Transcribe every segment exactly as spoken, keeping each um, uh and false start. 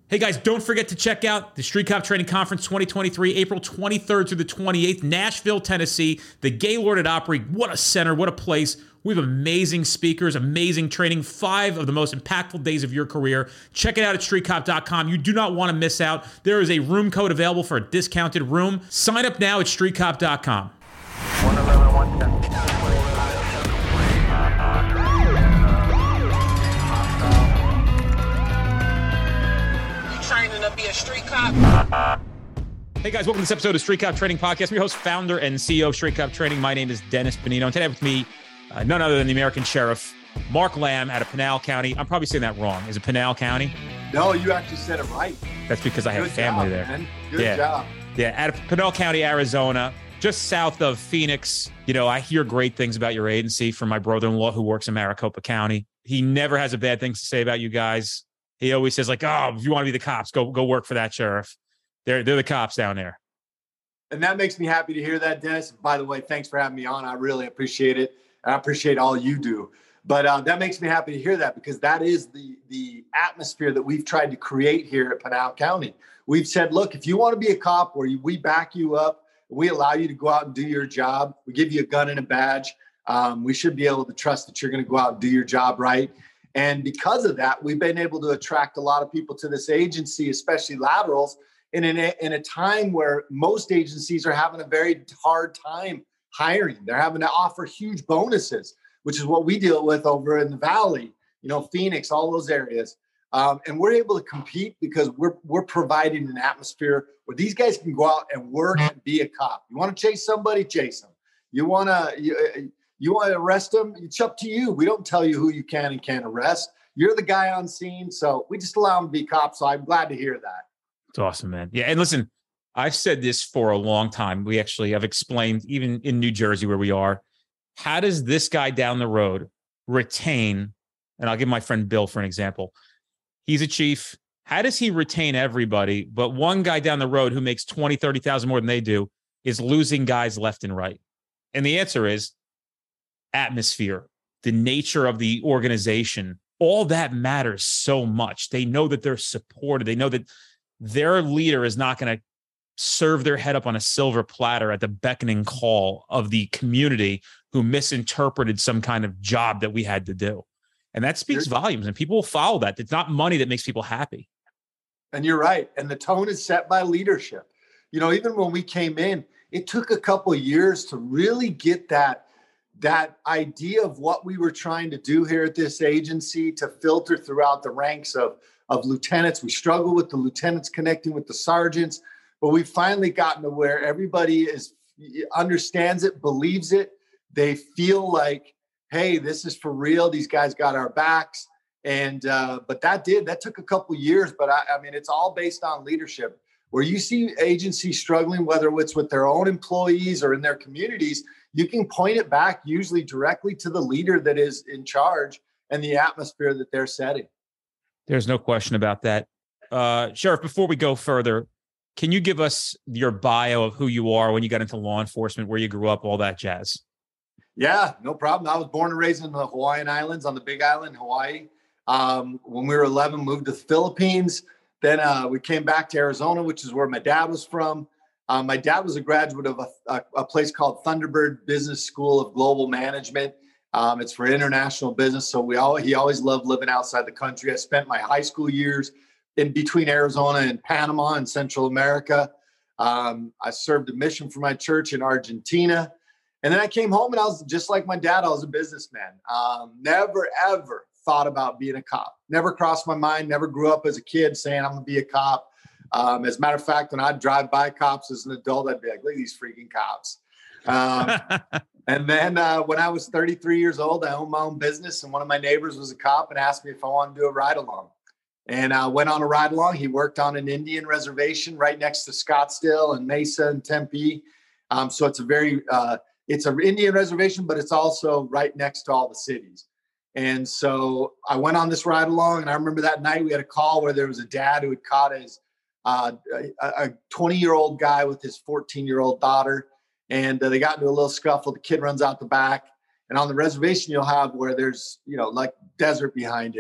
Hey guys, don't forget to check out the Street Cop Training Conference twenty twenty-three, April twenty-third through the twenty-eighth, Nashville, Tennessee. The Gaylord at Opry. What a center, what a place. We have amazing speakers, amazing training, five of the most impactful days of your career. Check it out at street cop dot com. You do not want to miss out. There is a room code available for a discounted room. Sign up now at street cop dot com. one eleven, one ten. Training to be a street cop. Hey guys, welcome to this episode of Street Cop Training Podcast. I'm your host, founder, and C E O of Street Cop Training. My name is Dennis Benino, and today with me, uh, none other than the American Sheriff, Mark Lamb out of Pinal County. I'm probably saying that wrong. Is it Pinal County? No, you actually said it right. That's because I have Good family job, there. Man. Good yeah. job. Yeah, out of Pinal County, Arizona, just south of Phoenix. You know, I hear great things about your agency from my brother-in-law who works in Maricopa County. He never has a bad thing to say about you guys. He always says, like, oh, if you want to be the cops, go go work for that sheriff. They're they're the cops down there. And that makes me happy to hear that, Dennis. By the way, thanks for having me on. I really appreciate it. I appreciate all you do. But uh, that makes me happy to hear that, because that is the, the atmosphere that we've tried to create here at Pinal County. We've said, look, if you want to be a cop, where we back you up, we allow you to go out and do your job. We give you a gun and a badge. Um, we should be able to trust that you're going to go out and do your job right. And because of that, we've been able to attract a lot of people to this agency, especially laterals, in, in, a, in a time where most agencies are having a very hard time hiring. They're having to offer huge bonuses, which is what we deal with over in the Valley, you know, Phoenix, all those areas. Um, and we're able to compete because we're we're providing an atmosphere where these guys can go out and work and be a cop. You want to chase somebody, chase them. You want to... You, You want to arrest them? It's up to you. We don't tell you who you can and can't arrest. You're the guy on scene. So we just allow them to be cops. So I'm glad to hear that. It's awesome, man. Yeah. And listen, I've said this for a long time. We actually have explained, even in New Jersey where we are, how does this guy down the road retain, and I'll give my friend Bill for an example. He's a chief. How does he retain everybody? But one guy down the road who makes twenty, thirty thousand more than they do is losing guys left and right. And the answer is atmosphere, the nature of the organization, all that matters so much. They know that they're supported. They know that their leader is not going to serve their head up on a silver platter at the beckoning call of the community who misinterpreted some kind of job that we had to do. And that speaks you're, volumes, and people will follow that. It's not money that makes people happy. And you're right. And the tone is set by leadership. You know, even when we came in, it took a couple of years to really get that that idea of what we were trying to do here at this agency to filter throughout the ranks of, of lieutenants. We struggle with the lieutenants connecting with the sergeants, but we've finally gotten to where everybody is understands it, believes it. They feel like, hey, this is for real. These guys got our backs. And, uh, but that did, that took a couple of years, but I, I mean, it's all based on leadership. Where you see agencies struggling, whether it's with their own employees or in their communities, you can point it back usually directly to the leader that is in charge and the atmosphere that they're setting. There's no question about that. Uh, Sheriff, before we go further, can you give us your bio of who you are, when you got into law enforcement, where you grew up, all that jazz? Yeah, no problem. I was born and raised in the Hawaiian Islands, on the Big Island, Hawaii. Um, when we were eleven, moved to the Philippines. Then uh, we came back to Arizona, which is where my dad was from. Um, my dad was a graduate of a, a, a place called Thunderbird Business School of Global Management. Um, it's for international business. So we all he always loved living outside the country. I spent my high school years in between Arizona and Panama in Central America. Um, I served a mission for my church in Argentina. And then I came home and I was just like my dad. I was a businessman. Um, never, ever thought about being a cop. Never crossed my mind. Never grew up as a kid saying I'm going to be a cop. Um, as a matter of fact, when I'd drive by cops as an adult, I'd be like, look at these freaking cops. Um, and then uh, when I was thirty-three years old, I owned my own business, and one of my neighbors was a cop and asked me if I wanted to do a ride along. And I went on a ride along. He worked on an Indian reservation right next to Scottsdale and Mesa and Tempe. Um, so it's a very, uh, it's an Indian reservation, but it's also right next to all the cities. And so I went on this ride along, and I remember that night we had a call where there was a dad who had caught his uh, a twenty-year-old guy with his fourteen-year-old daughter, and uh, they got into a little scuffle. The kid runs out the back, and on the reservation you'll have where there's, you know, like desert behind it.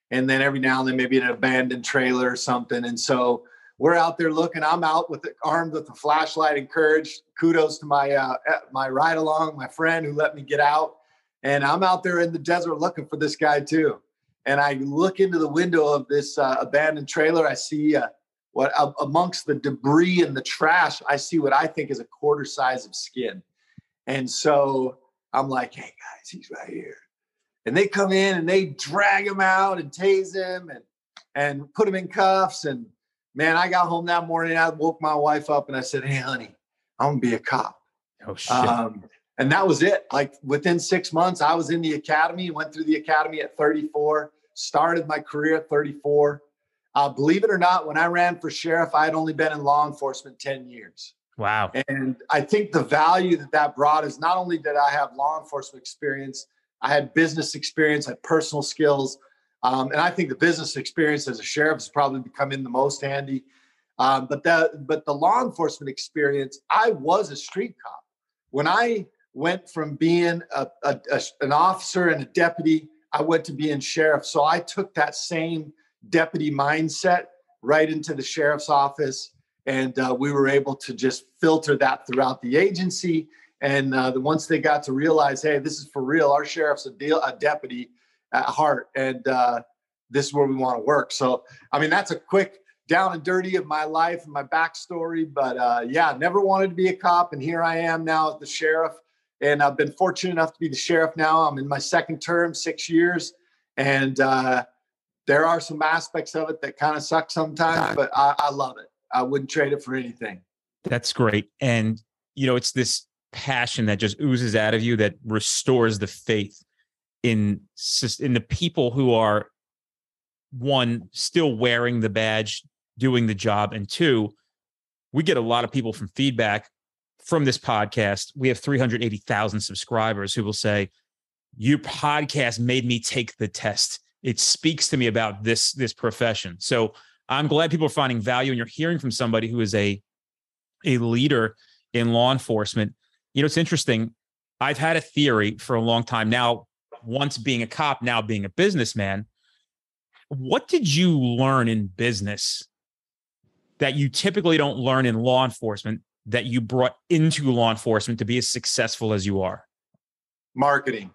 and then every now and then maybe an abandoned trailer or something. And so we're out there looking. I'm out with the, armed with a flashlight and courage. Kudos to my uh, my ride along, my friend who let me get out. And I'm out there in the desert looking for this guy too. And I look into the window of this uh, abandoned trailer. I see uh, what uh, amongst the debris and the trash, I see what I think is a quarter size of skin. And so I'm like, hey guys, he's right here. And they come in and they drag him out and tase him and and put him in cuffs. And man, I got home that morning. I woke my wife up and I said, hey, honey, I'm going to be a cop. Oh, shit. Um, and that was it. Like within six months, I was in the academy, went through the academy at thirty-four, started my career at thirty-four. Uh, believe it or not, when I ran for sheriff, I had only been in law enforcement ten years. Wow. And I think the value that that brought is not only did I have law enforcement experience, I had business experience, I had personal skills. Um, and I think the business experience as a sheriff has probably become in the most handy. Um, but the, but the law enforcement experience, I was a street cop. When I went from being a, a, a, an officer and a deputy, I went to being sheriff. So I took that same deputy mindset right into the sheriff's office. And uh, we were able to just filter that throughout the agency. And uh, the, once they got to realize, hey, this is for real, our sheriff's a, deal, a deputy at heart, and uh, this is where we want to work. So, I mean, that's a quick down and dirty of my life and my backstory. But uh, yeah, never wanted to be a cop. And here I am now as the sheriff. And I've been fortunate enough to be the sheriff now. I'm in my second term, six years. And uh, there are some aspects of it that kind of suck sometimes, but I, I love it. I wouldn't trade it for anything. That's great. And, you know, it's this passion that just oozes out of you that restores the faith in, in the people who are, one, still wearing the badge, doing the job. And two, we get a lot of people from feedback from this podcast. We have three hundred eighty thousand subscribers who will say, your podcast made me take the test. It speaks to me about this, this profession. So I'm glad people are finding value, and you're hearing from somebody who is a, a leader in law enforcement. You know, it's interesting. I've had a theory for a long time now, once being a cop, now being a businessman. What did you learn in business that you typically don't learn in law enforcement that you brought into law enforcement to be as successful as you are? Marketing.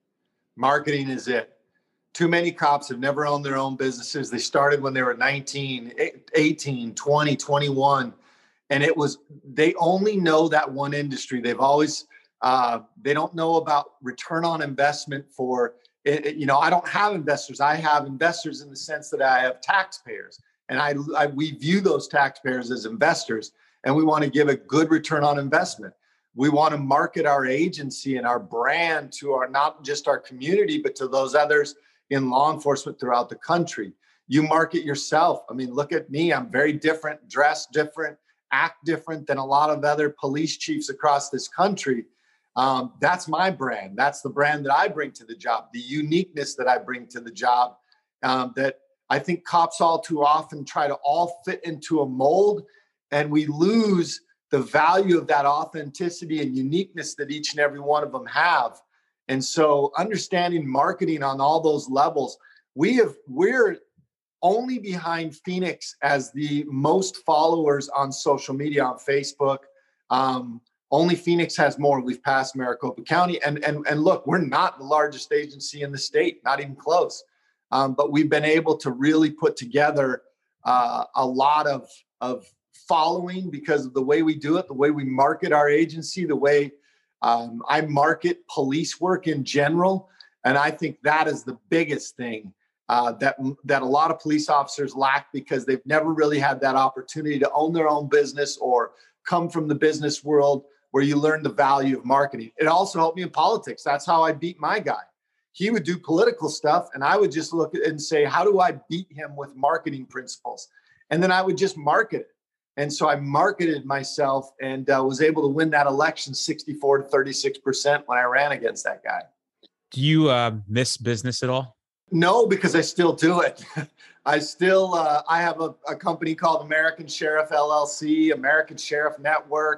Marketing is it. Too many cops have never owned their own businesses. They started when they were nineteen, eighteen, twenty, twenty-one. And it was, they only know that one industry. They've always, uh, they don't know about return on investment for, it, it, you know, I don't have investors. I have investors in the sense that I have taxpayers. And I, I we view those taxpayers as investors, and we want to give a good return on investment. We want to market our agency and our brand to our, not just our community, but to those others in law enforcement throughout the country. You market yourself. I mean, look at me. I'm very different, dress different, act different than a lot of other police chiefs across this country. Um, that's my brand. That's the brand that I bring to the job, the uniqueness that I bring to the job, um, that I think cops all too often try to all fit into a mold, and we lose the value of that authenticity and uniqueness that each and every one of them have. And so understanding marketing on all those levels, we have, we're only behind Phoenix as the most followers on social media on Facebook. Um, only Phoenix has more. We've passed Maricopa County. And, and, and look, we're not the largest agency in the state, not even close. Um, but we've been able to really put together uh, a lot of, of following because of the way we do it, the way we market our agency, the way um, I market police work in general. And I think that is the biggest thing uh, that, that a lot of police officers lack, because they've never really had that opportunity to own their own business or come from the business world where you learn the value of marketing. It also helped me in politics. That's how I beat my guy. He would do political stuff, and I would just look at it and say, how do I beat him with marketing principles? And then I would just market it. And so I marketed myself and uh, was able to win that election sixty-four to thirty-six percent when I ran against that guy. Do you uh, miss business at all? No, because I still do it. I still, uh, I have a, a company called American Sheriff L L C, American Sheriff Network.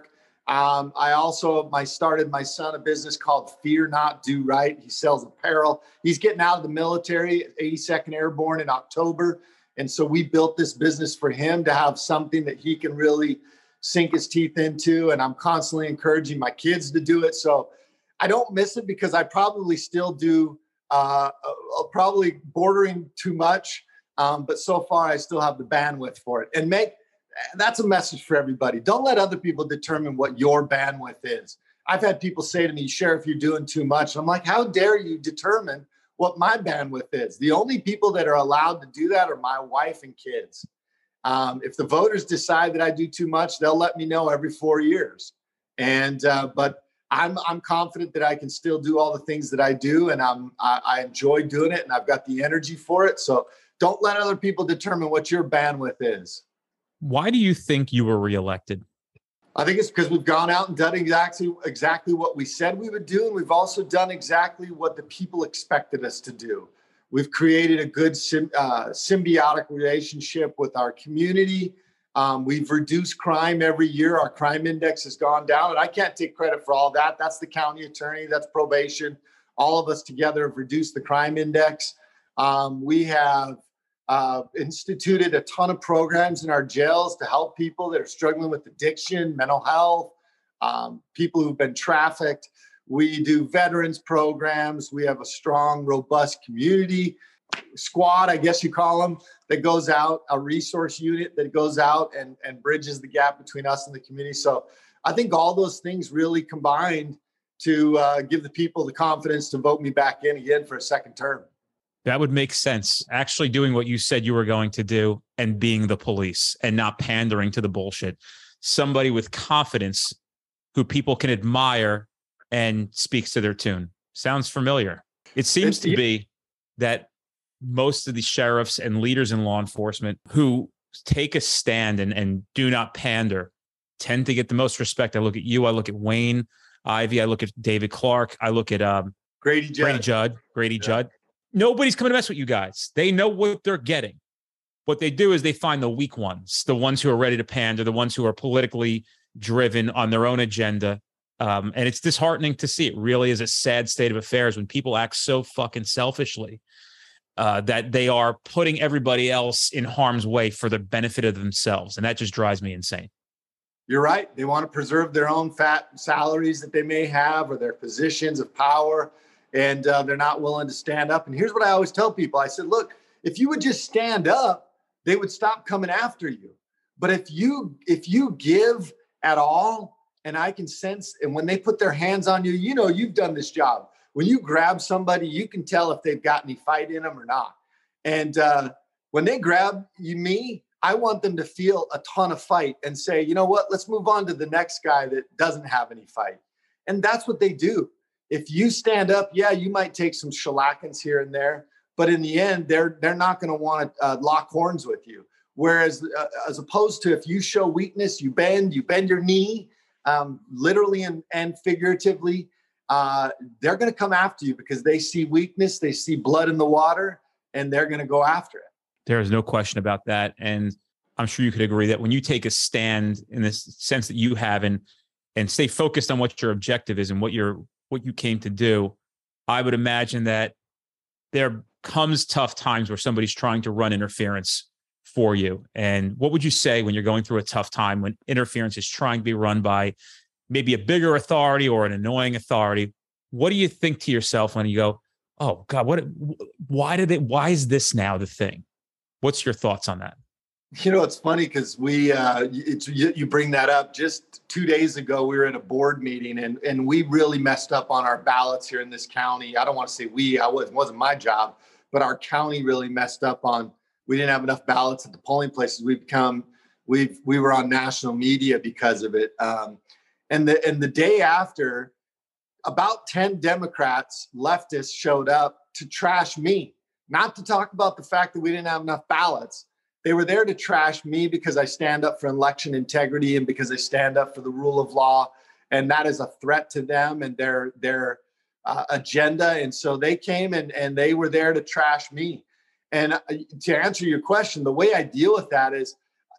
Um, I also my started my son a business called Fear Not Do Right. He sells apparel. He's getting out of the military, eighty-second Airborne in October. And so we built this business for him to have something that he can really sink his teeth into. And I'm constantly encouraging my kids to do it. So I don't miss it because I probably still do, uh, uh, probably bordering too much. Um, but so far, I still have the bandwidth for it. And make that's a message for everybody. Don't let other people determine what your bandwidth is. I've had people say to me, Sheriff, you're doing too much. I'm like, how dare you determine what my bandwidth is? The only people that are allowed to do that are my wife and kids. Um, if the voters decide that I do too much, they'll let me know every four years. And uh, but I'm I'm confident that I can still do all the things that I do, and I'm I, I enjoy doing it, and I've got the energy for it. So don't let other people determine what your bandwidth is. Why do you think you were reelected? I think it's because we've gone out and done exactly exactly what we said we would do, and we've also done exactly what the people expected us to do. We've created a good sim, uh, symbiotic relationship with our community. Um, we've reduced crime every year. Our crime index has gone down, and I can't take credit for all that. That's the county attorney, that's probation. All of us together have reduced the crime index. Um, we have uh, instituted a ton of programs in our jails to help people that are struggling with addiction, mental health, um, people who've been trafficked. We do veterans programs. We have a strong, robust community squad, I guess you call them, that goes out, a resource unit that goes out and, and bridges the gap between us and the community. So I think all those things really combined to uh, give the people the confidence to vote me back in again for a second term. That would make sense. Actually doing what you said you were going to do and being the police and not pandering to the bullshit. Somebody with confidence who people can admire and speaks to their tune. Sounds familiar. It seems to be that most of the sheriffs and leaders in law enforcement who take a stand and, and do not pander tend to get the most respect. I look at you. I look at Wayne Ivey. I look at David Clark. I look at um, Grady Judd. Grady Judd. Grady Yeah. Judd. Nobody's coming to mess with you guys. They know what they're getting. What they do is they find the weak ones, the ones who are ready to pander, the ones who are politically driven on their own agenda. Um, and it's disheartening to see. It really is a sad state of affairs when people act so fucking selfishly uh, that they are putting everybody else in harm's way for the benefit of themselves. And that just drives me insane. You're right. They want to preserve their own fat salaries that they may have or their positions of power. And uh, they're not willing to stand up. And here's what I always tell people. I said, look, if you would just stand up, they would stop coming after you. But if you if you give at all, and I can sense, and when they put their hands on you, you know, you've done this job. When you grab somebody, you can tell if they've got any fight in them or not. And uh, when they grab you, me, I want them to feel a ton of fight and say, you know what, let's move on to the next guy that doesn't have any fight. And that's what they do. If you stand up, yeah, you might take some shellackings here and there, but in the end, they're they're not going to want to uh, lock horns with you. Whereas, uh, as opposed to if you show weakness, you bend, you bend your knee, um, literally and, and figuratively, uh, they're going to come after you because they see weakness, they see blood in the water, and they're going to go after it. There is no question about that, and I'm sure you could agree that when you take a stand in this sense that you have, and and stay focused on what your objective is and what you're what you came to do, I would imagine that there comes tough times where somebody's trying to run interference for you. And what would you say when you're going through a tough time, when interference is trying to be run by maybe a bigger authority or an annoying authority? What do you think to yourself when you go, oh God, what, why did it, why is this now the thing? What's your thoughts on that? You know, it's funny because we, uh, it's, you, you bring that up. Just two days ago, we were at a board meeting and, and we really messed up on our ballots here in this county. I don't want to say we, I was, it wasn't my job, but our county really messed up on, we didn't have enough ballots at the polling places. We've become, we've, we were on national media because of it. Um, and the, and the day after, about ten Democrats, leftists showed up to trash me, not to talk about the fact that we didn't have enough ballots. They were there to trash me because I stand up for election integrity and because I stand up for the rule of law. And that is a threat to them and their their uh, agenda. And so they came and, and they were there to trash me. And uh, to answer your question, the way I deal with that is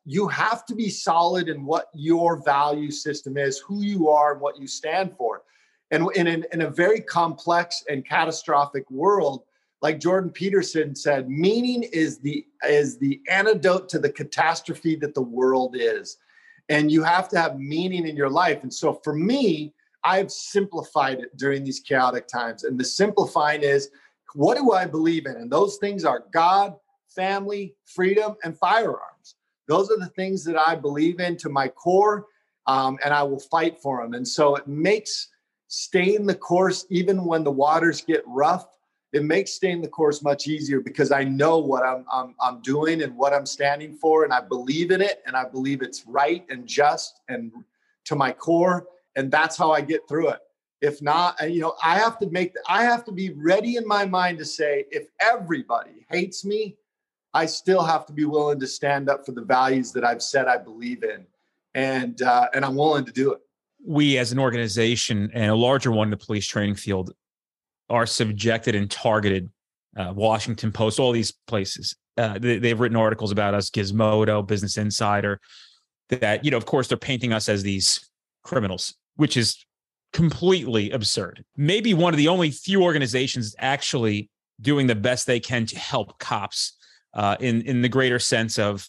you have to be solid in what your value system is, who you are, and what you stand for. And in, in, in a very complex and catastrophic world, like Jordan Peterson said, meaning is the is the antidote to the catastrophe that the world is. And you have to have meaning in your life. And so for me, I've simplified it during these chaotic times. And the simplifying is, what do I believe in? And those things are God, family, freedom, and firearms. Those are the things that I believe in to my core, um, and I will fight for them. And so it makes staying the course, even when the waters get rough, it makes staying the course much easier because I know what I'm, I'm, I'm doing and what I'm standing for, and I believe in it, and I believe it's right and just and to my core, and that's how I get through it. If not, you know, I have to make, I have to be ready in my mind to say, if everybody hates me, I still have to be willing to stand up for the values that I've said I believe in, and uh, and I'm willing to do it. We, as an organization and a larger one in the police training field, are subjected and targeted. uh, Washington Post, all these places. Uh, they, they've written articles about us, Gizmodo, Business Insider, that, you know, of course, they're painting us as these criminals, which is completely absurd. Maybe one of the only few organizations actually doing the best they can to help cops uh, in, in the greater sense of,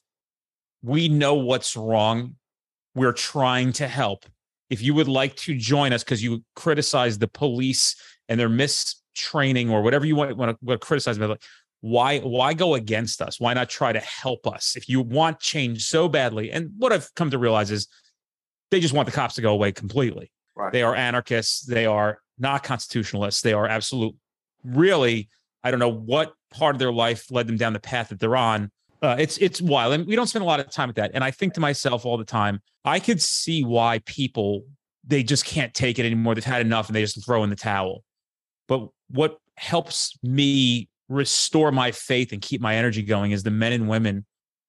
we know what's wrong. We're trying to help. If you would like to join us because you criticize the police and their mistraining or whatever you want, want, to, want to criticize them, like, why, why go against us? Why not try to help us? If you want change so badly. And what I've come to realize is they just want the cops to go away completely. Right. They are anarchists. They are not constitutionalists. They are absolute, really, I don't know what part of their life led them down the path that they're on. Uh, it's it's wild. And we don't spend a lot of time with that. And I think to myself all the time, I could see why people, they just can't take it anymore. They've had enough and they just throw in the towel. But what helps me restore my faith and keep my energy going is the men and women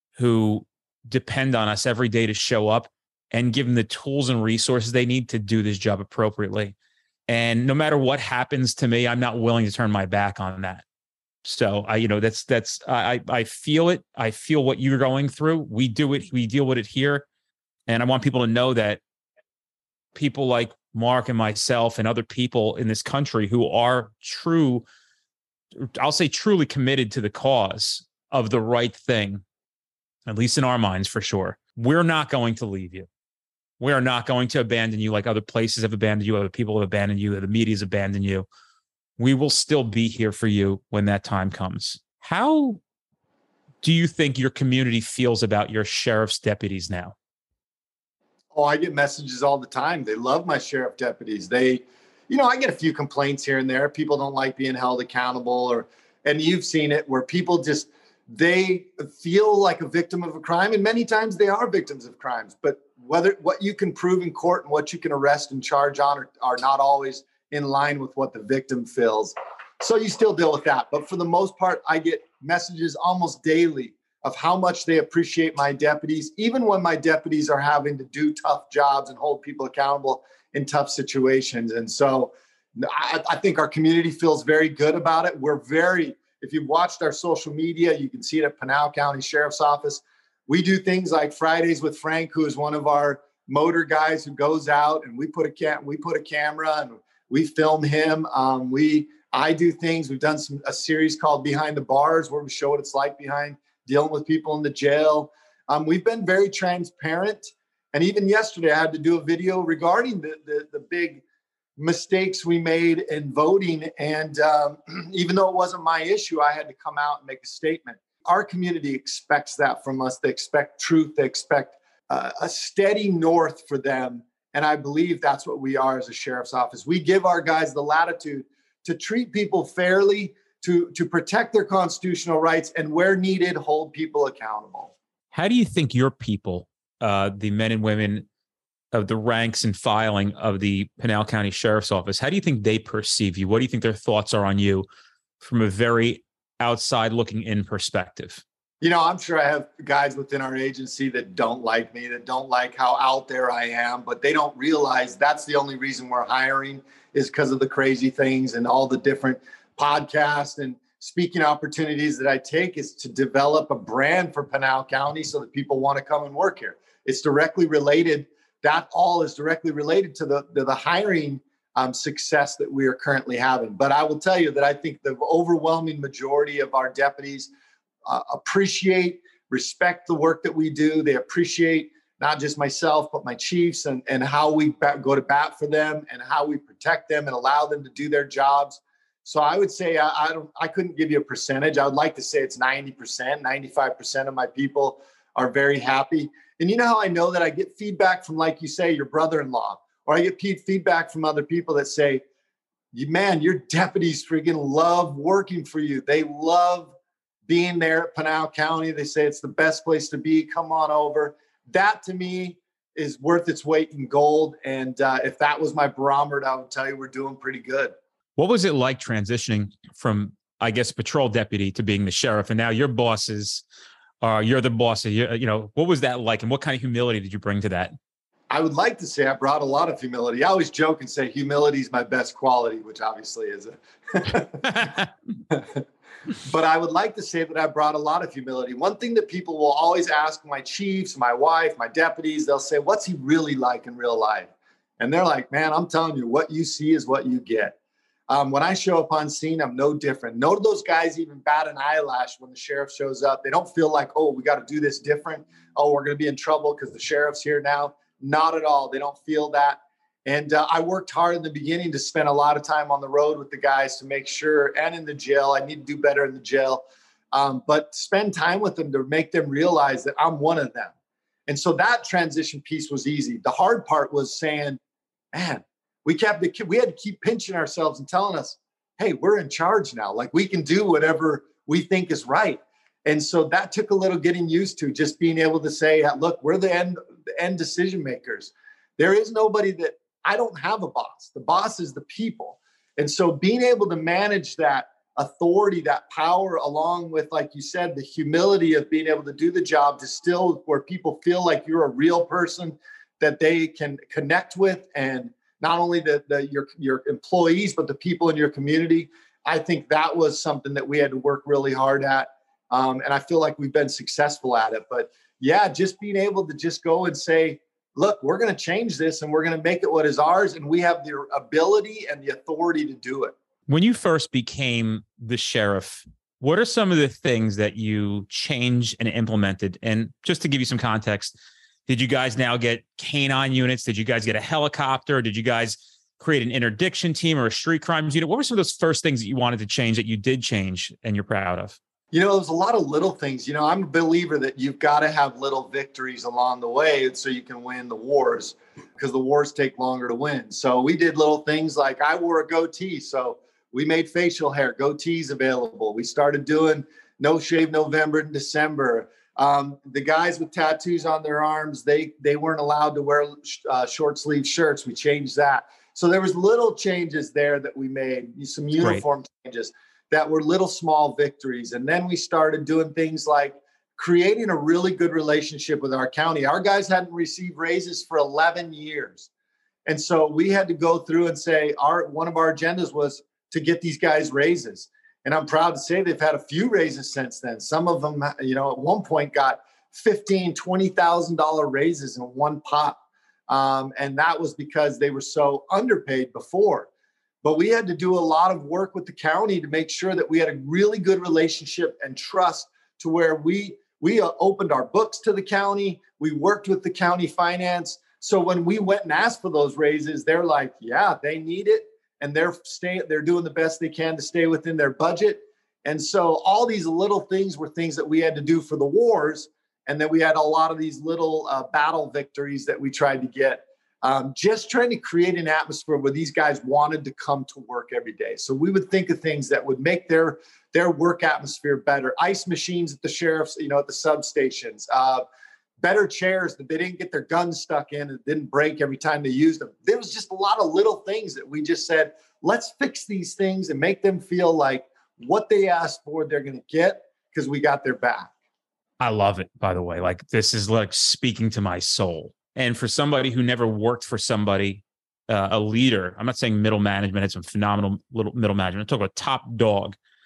who depend on us every day to show up and give them the tools and resources they need to do this job appropriately. And no matter what happens to me, I'm not willing to turn my back on that. So I, you know, that's, that's, I, I feel it. I feel what you're going through. We do it. We deal with it here. And I want people to know that people like Mark and myself and other people in this country who are true, I'll say truly committed to the cause of the right thing, at least in our minds, for sure. We're not going to leave you. We are not going to abandon you like other places have abandoned you, other people have abandoned you, the media's abandoned you. We will still be here for you when that time comes. How do you think your community feels about your sheriff's deputies now? Oh, I get messages all the time. They love my sheriff deputies. They, you know, I get a few complaints here and there. People don't like being held accountable, or, and you've seen it where people just, they feel like a victim of a crime. And many times they are victims of crimes, but whether what you can prove in court and what you can arrest and charge on are, are not always in line with what the victim feels. So you still deal with that. But for the most part, I get messages almost daily of how much they appreciate my deputies, even when my deputies are having to do tough jobs and hold people accountable in tough situations. And so I, I think our community feels very good about it. We're very, if you've watched our social media, you can see it at Pinal County Sheriff's Office. We do things like Fridays with Frank, who is one of our motor guys who goes out, and we put a cam- we put a camera and we film him. Um, we, I do things. We've done some, a series called Behind the Bars, where we show what it's like behind dealing with people in the jail. Um, we've been very transparent. And even yesterday, I had to do a video regarding the, the, the big mistakes we made in voting. And um, even though it wasn't my issue, I had to come out and make a statement. Our community expects that from us. They expect truth. They expect uh, a steady north for them. And I believe that's what we are as a sheriff's office. We give our guys the latitude to treat people fairly, to, to protect their constitutional rights, and where needed, hold people accountable. How do you think your people, uh, the men and women of the ranks and filing of the Pinal County Sheriff's Office, how do you think they perceive you? What do you think their thoughts are on you from a very outside looking in perspective? You know, I'm sure I have guys within our agency that don't like me, that don't like how out there I am, but they don't realize that's the only reason we're hiring is because of the crazy things and all the different podcasts and speaking opportunities that I take is to develop a brand for Pinal County so that people want to come and work here. It's directly related. That all is directly related to the, to the hiring um, success that we are currently having. But I will tell you that I think the overwhelming majority of our deputies uh, appreciate, respect the work that we do. They appreciate not just myself, but my chiefs and, and how we bat, go to bat for them and how we protect them and allow them to do their jobs. So I would say I, I don't, I couldn't give you a percentage. I would like to say it's ninety percent, ninety-five percent of my people are very happy. And you know how I know that? I get feedback from, like you say, your brother-in-law, or I get feedback from other people that say, man, your deputies freaking love working for you. They love being there at Pinal County. They say it's the best place to be. Come on over. That to me is worth its weight in gold. And uh, if that was my barometer, I would tell you we're doing pretty good. What was it like transitioning from, I guess, patrol deputy to being the sheriff? And now your bosses are, you're the boss. Of, you know, what was that like? And what kind of humility did you bring to that? I would like to say I brought a lot of humility. I always joke and say humility is my best quality, which obviously isn't. But I would like to say that I brought a lot of humility. One thing that people will always ask my chiefs, my wife, my deputies, they'll say, what's he really like in real life? And they're like, man, I'm telling you, what you see is what you get. Um, when I show up on scene, I'm no different. None of those guys even bat an eyelash when the sheriff shows up. They don't feel like, oh, we got to do this different. Oh, we're going to be in trouble because the sheriff's here now. Not at all. They don't feel that. And uh, I worked hard in the beginning to spend a lot of time on the road with the guys to make sure, and in the jail. I need to do better in the jail. Um, but spend time with them to make them realize that I'm one of them. And so that transition piece was easy. The hard part was saying, man, we kept the, we had to keep pinching ourselves and telling us, hey, we're in charge now. Like we can do whatever we think is right. And so that took a little getting used to, just being able to say, look, we're the end, the end decision makers. There is nobody that, I don't have a boss. The boss is the people. And so being able to manage that authority, that power, along with, like you said, the humility of being able to do the job to still where people feel like you're a real person that they can connect with, and not only the, the your, your employees, but the people in your community. I think that was something that we had to work really hard at. Um, and I feel like we've been successful at it. But yeah, just being able to just go and say, look, we're going to change this and we're going to make it what is ours. And we have the ability and the authority to do it. When you first became the sheriff, what are some of the things that you changed and implemented? And just to give you some context, did you guys now get canine units? Did you guys get a helicopter? Did you guys create an interdiction team or a street crimes unit? What were some of those first things that you wanted to change that you did change and you're proud of? You know, there's a lot of little things. You know, I'm a believer that you've got to have little victories along the way so you can win the wars, because the wars take longer to win. So we did little things like I wore a goatee. So we made facial hair, goatees available. We started doing No Shave November and December. Um, the guys with tattoos on their arms, they they weren't allowed to wear uh, short sleeve shirts. We changed that. So there was little changes there that we made, some uniform Great. changes that were little small victories. And then we started doing things like creating a really good relationship with our county. Our guys hadn't received raises for eleven years. And so we had to go through and say, our one of our agendas was to get these guys raises. And I'm proud to say they've had a few raises since then. Some of them, you know, at one point got fifteen thousand dollars, twenty thousand dollars raises in one pot. Um, and that was because they were so underpaid before. But we had to do a lot of work with the county to make sure that we had a really good relationship and trust to where we we uh, opened our books to the county. We worked with the county finance. So when we went and asked for those raises, they're like, yeah, they need it. And they're staying, they're doing the best they can to stay within their budget. And so all these little things were things that we had to do for the wars. And then we had a lot of these little uh, battle victories that we tried to get. Um, just trying to create an atmosphere where these guys wanted to come to work every day. So we would think of things that would make their their work atmosphere better. Ice machines at the sheriff's, you know, at the substations, uh, better chairs that they didn't get their guns stuck in and didn't break every time they used them. There was just a lot of little things that we just said, let's fix these things and make them feel like what they asked for, they're going to get because we got their back. I love it, by the way. Like, this is like speaking to my soul. And for somebody who never worked for somebody, uh, a leader, I'm not saying middle management had some phenomenal little middle management. I'm talking about top dog.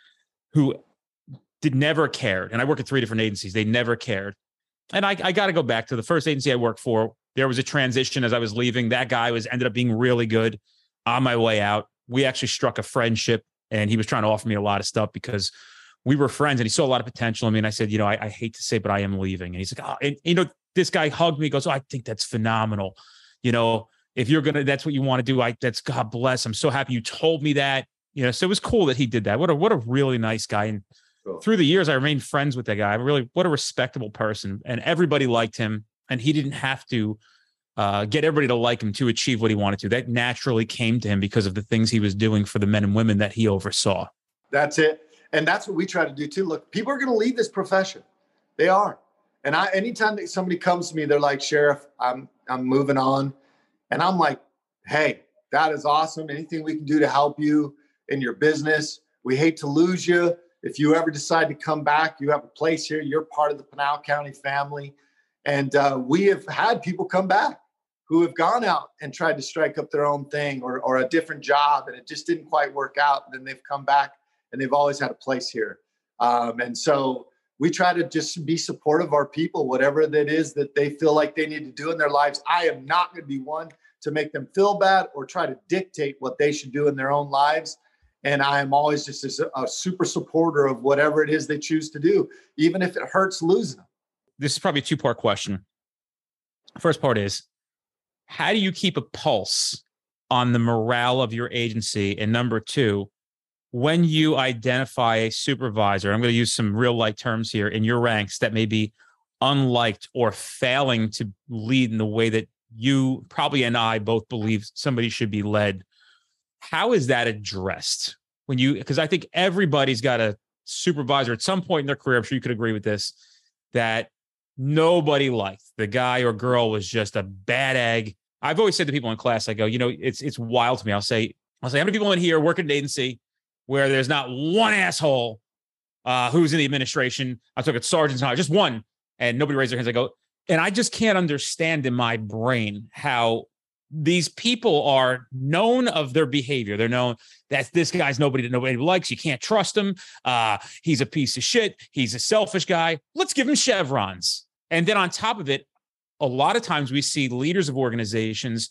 who did never cared. And I work at three different agencies. They never cared. And I, I got to go back to the first agency I worked for. There was a transition as I was leaving. That guy was ended up being really good on my way out. We actually struck a friendship, and he was trying to offer me a lot of stuff because we were friends and he saw a lot of potential in me. And I said, you know, I, I hate to say, but I am leaving. And he's like, oh, and you know, this guy hugged me, goes, oh, I think that's phenomenal. You know, if you're going to, that's what you want to do. I, that's God bless. I'm so happy you told me that, you know, so it was cool that he did that. What a, what a really nice guy. And cool. Through the years, I remained friends with that guy. Really, what a respectable person. And everybody liked him, and he didn't have to uh, get everybody to like him to achieve what he wanted to. That naturally came to him because of the things he was doing for the men and women that he oversaw. That's it. And that's what we try to do too. Look, people are going to leave this profession. They are. And I, anytime that somebody comes to me, they're like, Sheriff, I'm, I'm moving on. And I'm like, hey, that is awesome. Anything we can do to help you in your business. We hate to lose you. If you ever decide to come back, you have a place here. You're part of the Pinal County family. And uh, we have had people come back who have gone out and tried to strike up their own thing or, or a different job, and it just didn't quite work out. And then they've come back, and they've always had a place here. Um, and so we try to just be supportive of our people, whatever that is that they feel like they need to do in their lives. I am not going to be one to make them feel bad or try to dictate what they should do in their own lives. And I am always just a, a super supporter of whatever it is they choose to do, even if it hurts losing them. This is probably a two-part question. First part is, how do you keep a pulse on the morale of your agency? And number two, when you identify a supervisor, I'm going to use some real life terms here, in your ranks that may be unliked or failing to lead in the way that you probably and I both believe somebody should be led. How is that addressed when you, because I think everybody's got a supervisor at some point in their career, I'm sure you could agree with this, that nobody liked. The guy or girl was just a bad egg. I've always said to people in class, I go, you know, it's it's wild to me. I'll say, I'll say, how many people in here work at an agency where there's not one asshole uh, who's in the administration? I'm talking sergeants, not just one, and nobody raised their hands. I go, and I just can't understand in my brain how these people are known of their behavior. They're known that this guy's nobody that nobody likes. You can't trust him. Uh, he's a piece of shit. He's a selfish guy. Let's give him chevrons. And then on top of it, a lot of times we see leaders of organizations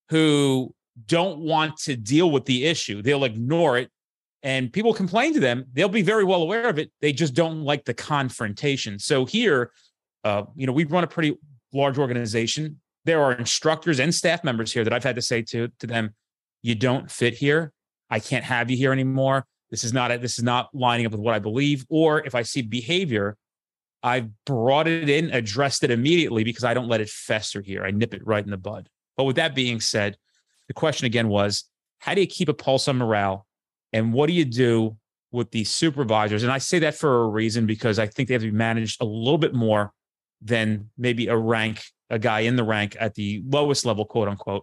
who don't want to deal with the issue. They'll ignore it. And people complain to them. They'll be very well aware of it. They just don't like the confrontation. So here, uh, you know, we run a pretty large organization. There are instructors and staff members here that I've had to say to, to them, you don't fit here. I can't have you here anymore. This is not, a, this is not lining up with what I believe. Or if I see behavior, I've brought it in, addressed it immediately because I don't let it fester here. I nip it right in the bud. But with that being said, the question again was, how do you keep a pulse on morale? And what do you do with these supervisors? And I say that for a reason, because I think they have to be managed a little bit more than maybe a rank, a guy in the rank at the lowest level, quote unquote,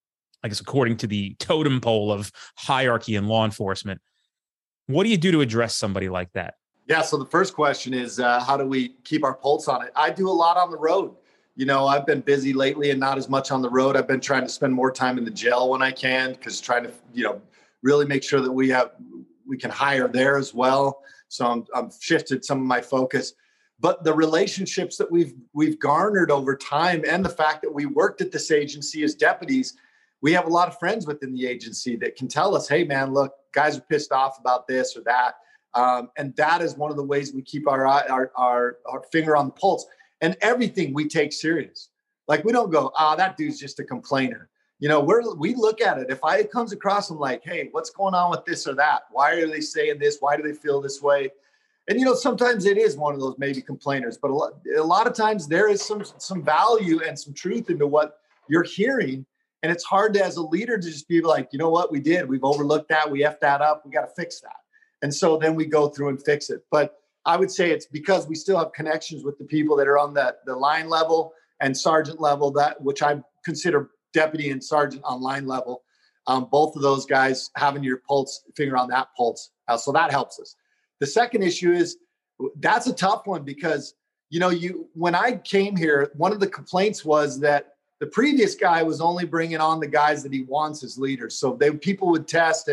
I guess, according to the totem pole of hierarchy in law enforcement. What do you do to address somebody like that? Yeah. So the first question is, uh, how do we keep our pulse on it? I do a lot on the road. You know, I've been busy lately and not as much on the road. I've been trying to spend more time in the jail when I can, because trying to, you know, really make sure that we have, we can hire there as well. So I'm, I'm shifted some of my focus, but the relationships that we've, we've garnered over time, and the fact that we worked at this agency as deputies, we have a lot of friends within the agency that can tell us, hey man, look, guys are pissed off about this or that. Um, and that is one of the ways we keep our, our, our, our finger on the pulse, and everything we take serious. Like, we don't go, ah, that dude's just a complainer. You know, we're, we look at it. If I it comes across them like, hey, what's going on with this or that? Why are they saying this? Why do they feel this way? And, you know, sometimes it is one of those maybe complainers, but a lot, a lot of times there is some, some value and some truth into what you're hearing. And it's hard to, as a leader, to just be like, you know what, we did, we've overlooked that. We effed that up. We got to fix that. And so then we go through and fix it. But I would say it's because we still have connections with the people that are on the, the line level and sergeant level, that which I consider deputy and sergeant on line level. Um, both of those guys having your pulse, finger on that pulse. Uh, so that helps us. The second issue is, that's a tough one, because, you know, you, when I came here, one of the complaints was that the previous guy was only bringing on the guys that he wants as leaders. So they, people would test, and,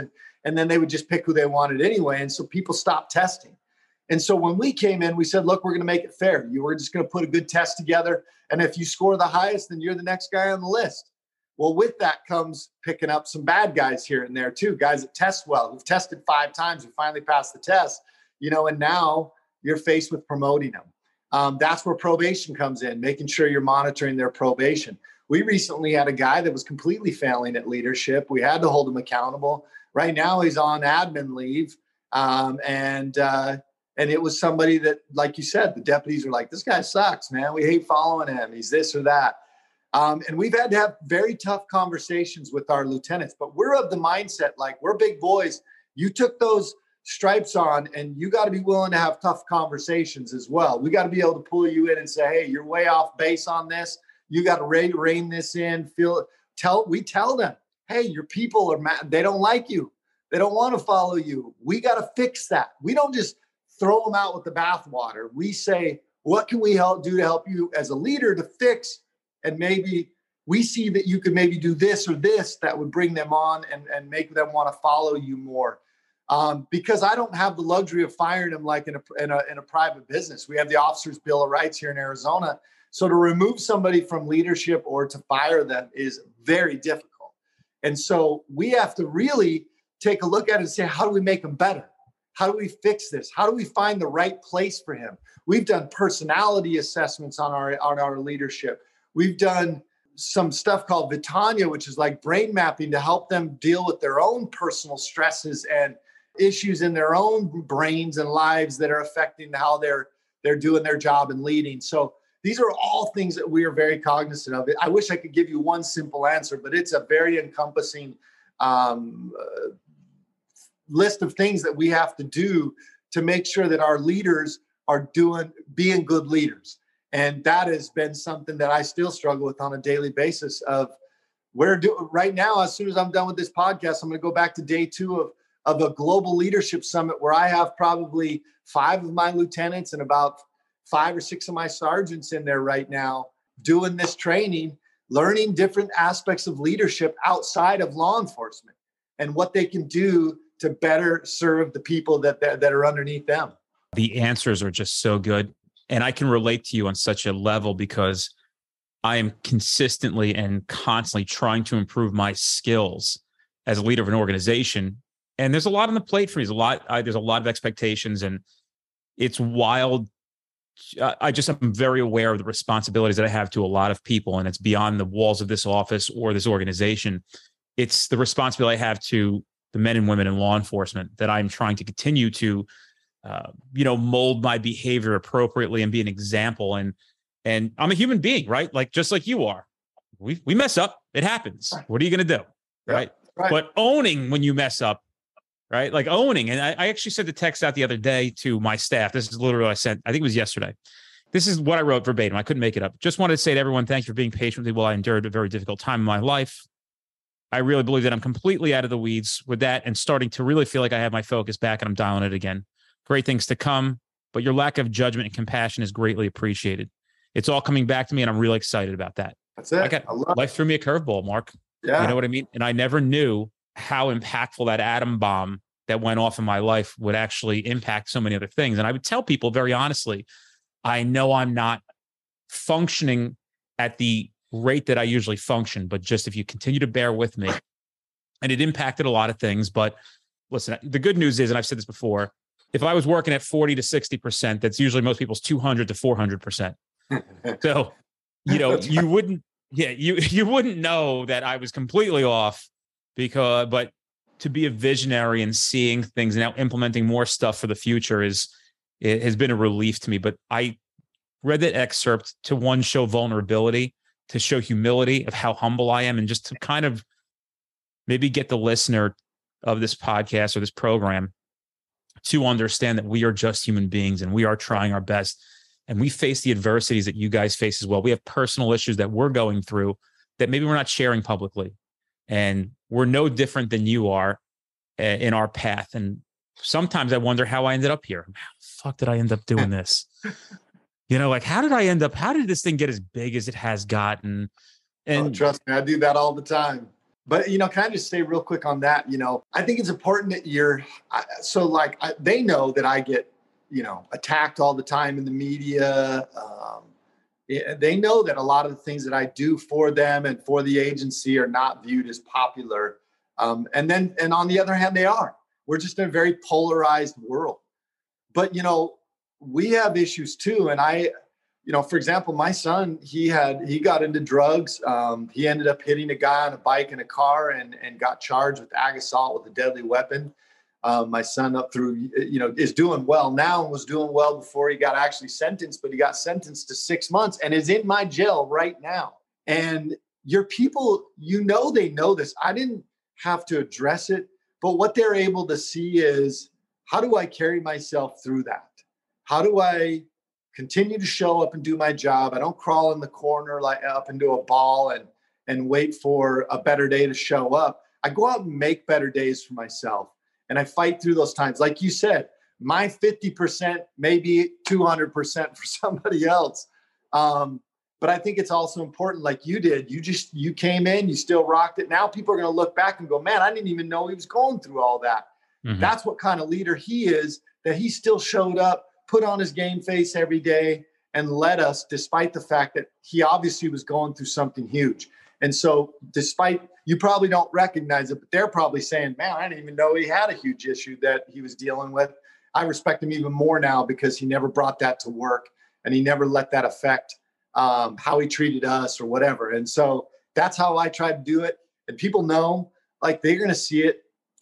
and then they would just pick who they wanted anyway. And so people stopped testing. And so when we came in, we said, look, we're going to make it fair. You were just going to put a good test together. And if you score the highest, then you're the next guy on the list. Well, with that comes picking up some bad guys here and there too, guys that test well, who've tested five times, who finally passed the test, you know, and now you're faced with promoting them. Um, that's where probation comes in, making sure you're monitoring their probation. We recently had a guy that was completely failing at leadership. We had to hold him accountable. Right now he's on admin leave. Um, and, uh, and it was somebody that, like you said, the deputies are like, this guy sucks, man. We hate following him. He's this or that. Um, and we've had to have very tough conversations with our lieutenants, but we're of the mindset, like, we're big boys. You took those stripes on, and you got to be willing to have tough conversations as well. We got to be able to pull you in and say, hey, you're way off base on this. You got to rein, rein this in. Feel tell we tell them, hey, your people are mad. They don't like you. They don't want to follow you. We got to fix that. We don't just throw them out with the bathwater. We say, what can we help do to help you as a leader to fix? And maybe we see that you could maybe do this or this that would bring them on and, and make them want to follow you more. Um, because I don't have the luxury of firing them like in a, in a in a private business. We have the Officers' Bill of Rights here in Arizona. So to remove somebody from leadership or to fire them is very difficult. And so we have to really take a look at it and say, how do we make them better? How do we fix this? How do we find the right place for him? We've done personality assessments on our on our leadership. We've done some stuff called Vitania, which is like brain mapping to help them deal with their own personal stresses and issues in their own brains and lives that are affecting how they're they're doing their job and leading. So these are all things that we are very cognizant of. I wish I could give you one simple answer, but it's a very encompassing um, uh, list of things that we have to do to make sure that our leaders are doing being good leaders. And that has been something that I still struggle with on a daily basis of where do right now, as soon as I'm done with this podcast, I'm going to go back to day two of, of a global leadership summit where I have probably five of my lieutenants and about five or six of my sergeants in there right now doing this training, learning different aspects of leadership outside of law enforcement and what they can do to better serve the people that, that, that are underneath them. The answers are just so good. And I can relate to you on such a level because I am consistently and constantly trying to improve my skills as a leader of an organization. And there's a lot on the plate for me. There's a lot, I, there's a lot of expectations, and it's wild. I just am very aware of the responsibilities that I have to a lot of people, and it's beyond the walls of this office or this organization. It's the responsibility I have to the men and women in law enforcement that I'm trying to continue to Uh, you know, mold my behavior appropriately and be an example. And, and I'm a human being, right? Like, just like you are, we, we mess up. It happens. What are you going to do? Right? Yep, right. But owning when you mess up, right? Like owning. And I, I actually sent the text out the other day to my staff. This is literally what I sent. I think it was yesterday. This is what I wrote verbatim. I couldn't make it up. Just wanted to say to everyone, thank you for being patient with me while I endured a very difficult time in my life. I really believe that I'm completely out of the weeds with that and starting to really feel like I have my focus back and I'm dialing it again. Great things to come, but your lack of judgment and compassion is greatly appreciated. It's all coming back to me, and I'm really excited about that. That's it. I got, I love life threw me a curveball, Mark. Yeah. You know what I mean? And I never knew how impactful that atom bomb that went off in my life would actually impact so many other things. And I would tell people very honestly, I know I'm not functioning at the rate that I usually function, but just if you continue to bear with me, and it impacted a lot of things. But listen, the good news is, and I've said this before, if I was working at forty to sixty percent, that's usually most people's two hundred to four hundred percent. So, you know, you wouldn't, yeah, you, you wouldn't know that I was completely off because, but to be a visionary and seeing things and now implementing more stuff for the future is, it has been a relief to me. But I read that excerpt to one, show vulnerability, to show humility of how humble I am, and just to kind of maybe get the listener of this podcast or this program to understand that we are just human beings and we are trying our best, and we face the adversities that you guys face as well. We have personal issues that we're going through that maybe we're not sharing publicly, and we're no different than you are in our path. And sometimes I wonder how I ended up here. How the fuck did I end up doing this? You know, like, how did I end up, how did this thing get as big as it has gotten? And oh, trust me, I do that all the time. But, you know, can I just say real quick on that? You know, I think it's important that you're I, so like I, they know that I get, you know, attacked all the time in the media. Um, yeah, they know that a lot of the things that I do for them and for the agency are not viewed as popular. Um, and then, and on the other hand, they are. We're just in a very polarized world. But, you know, we have issues too. And I, you know, for example, my son, he had, he got into drugs. Um, he ended up hitting a guy on a bike in a car and, and got charged with ag assault with a deadly weapon. Um, my son up through, you know, is doing well now and was doing well before he got actually sentenced, but he got sentenced to six months and is in my jail right now. And your people, you know, they know this. I didn't have to address it, but what they're able to see is, how do I carry myself through that? How do I continue to show up and do my job? I don't crawl in the corner like up into a ball and, and wait for a better day to show up. I go out and make better days for myself. And I fight through those times. Like you said, my fifty percent may be two hundred percent for somebody else. Um, but I think it's also important, like you did, you just, you came in, you still rocked it. Now people are going to look back and go, man, I didn't even know he was going through all that. Mm-hmm. That's what kind of leader he is, that he still showed up, put on his game face every day and led us, despite the fact that he obviously was going through something huge. And so despite, you probably don't recognize it, but they're probably saying, man, I didn't even know he had a huge issue that he was dealing with. I respect him even more now because he never brought that to work and he never let that affect um, how he treated us or whatever. And so that's how I try to do it. And people know, like, they're going to see it.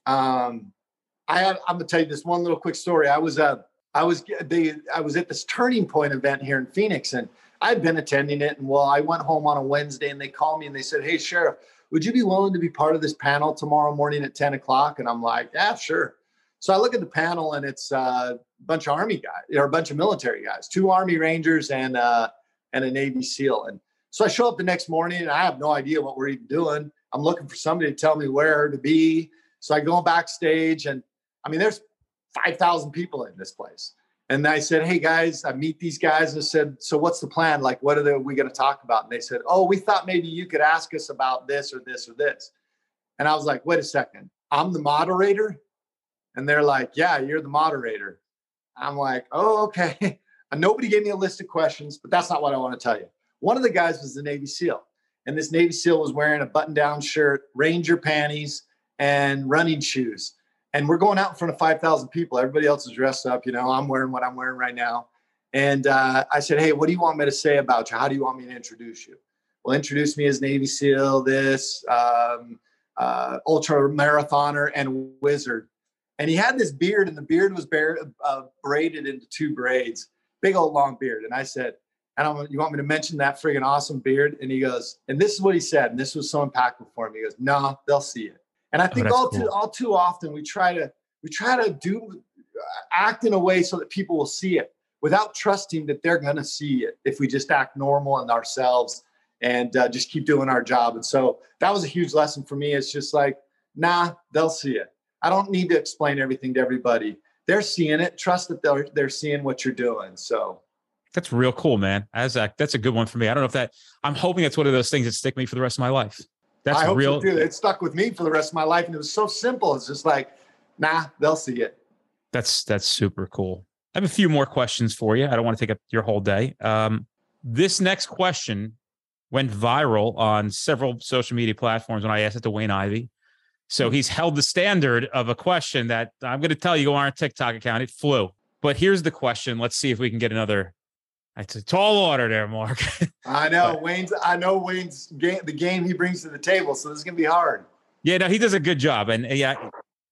Um, I had, I'm going to tell you this one little quick story. I was, uh, I was, they, I was at this Turning Point event here in Phoenix, and I'd been attending it. And well, I went home on a Wednesday and they called me and they said, hey, Sheriff, would you be willing to be part of this panel tomorrow morning at ten o'clock? And I'm like, yeah, sure. So I look at the panel and it's a bunch of Army guys or a bunch of military guys, two Army Rangers and, uh, and a Navy SEAL. And so I show up the next morning and I have no idea what we're even doing. I'm looking for somebody to tell me where to be. So I go backstage and I mean, there's five thousand people in this place. And I said, hey guys, I meet these guys and I said, so what's the plan? Like, what are they, we going to talk about? And they said, oh, we thought maybe you could ask us about this or this or this. And I was like, wait a second, I'm the moderator? And they're like, yeah, you're the moderator. I'm like, oh, okay. And nobody gave me a list of questions, but that's not what I want to tell you. One of the guys was the Navy SEAL. And this Navy SEAL was wearing a button-down shirt, Ranger panties, and running shoes. And we're going out in front of five thousand people. Everybody else is dressed up. You know, I'm wearing what I'm wearing right now. And uh, I said, hey, what do you want me to say about you? How do you want me to introduce you? Well, introduce me as Navy SEAL, this, um, uh, ultra marathoner and wizard. And he had this beard, and the beard was bare, uh, braided into two braids, big old long beard. And I said, I don't, you want me to mention that friggin' awesome beard? And he goes, and this is what he said. And this was so impactful for him. He goes, no, nah, they'll see it. And I think oh, all cool. too all too often we try to we try to do act in a way so that people will see it without trusting that they're going to see it if we just act normal and ourselves and uh, just keep doing our job. And so that was a huge lesson for me. It's just like, nah, they'll see it. I don't need to explain everything to everybody. They're seeing it. Trust that they're they're seeing what you're doing. So that's real cool, man. As a, that's a good one for me. I don't know if that. I'm hoping that's one of those things that stick me for the rest of my life. That's I hope real. So too. It stuck with me for the rest of my life. And it was so simple. It's just like, nah, they'll see it. That's, that's super cool. I have a few more questions for you. I don't want to take up your whole day. Um, this next question went viral on several social media platforms when I asked it to Wayne Ivey. So he's held the standard of a question that I'm going to tell you, go on our TikTok account. It flew. But here's the question. Let's see if we can get another. It's a tall order there, Mark. I know but, Wayne's. I know Wayne's game, the game he brings to the table. So this is gonna be hard. Yeah, no, he does a good job, and yeah,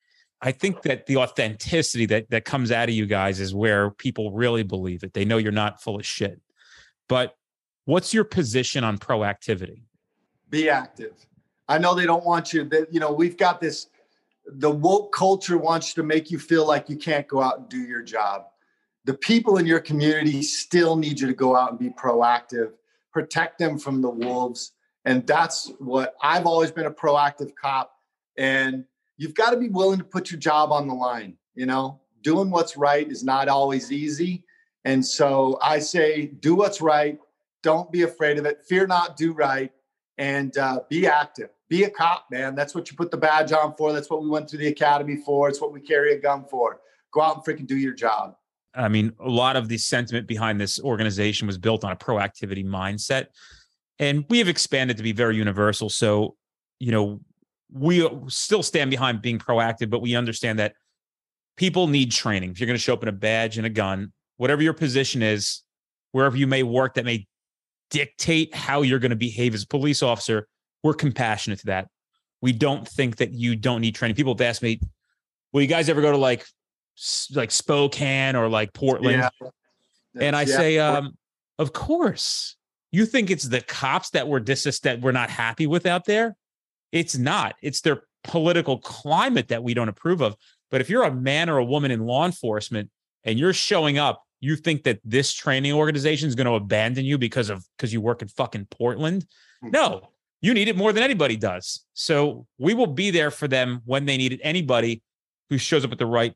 I think that the authenticity that that comes out of you guys is where people really believe it. They know you're not full of shit. But what's your position on proactivity? Be active. I know they don't want you. That you know we've got this. The woke culture wants you to make you feel like you can't go out and do your job. The people in your community still need you to go out and be proactive, protect them from the wolves. And that's what I've always been, a proactive cop. And you've got to be willing to put your job on the line. You know, doing what's right is not always easy. And so I say, do what's right. Don't be afraid of it. Fear not, do right. and uh, be active. Be a cop, man. That's what you put the badge on for. That's what we went through the academy for. It's what we carry a gun for. Go out and freaking do your job. I mean, a lot of the sentiment behind this organization was built on a proactivity mindset. And we have expanded to be very universal. So, you know, we still stand behind being proactive, but we understand that people need training. If you're going to show up in a badge and a gun, whatever your position is, wherever you may work, that may dictate how you're going to behave as a police officer, we're compassionate to that. We don't think that you don't need training. People have asked me, will you guys ever go to like, like Spokane or like Portland? Yeah. And I yeah. say, um, of course. You think it's the cops that we're dis- that we're not happy with out there? It's not. It's their political climate that we don't approve of. But if you're a man or a woman in law enforcement and you're showing up, you think that this training organization is going to abandon you because of because you work in fucking Portland? No, you need it more than anybody does. So we will be there for them when they need it. Anybody who shows up with the right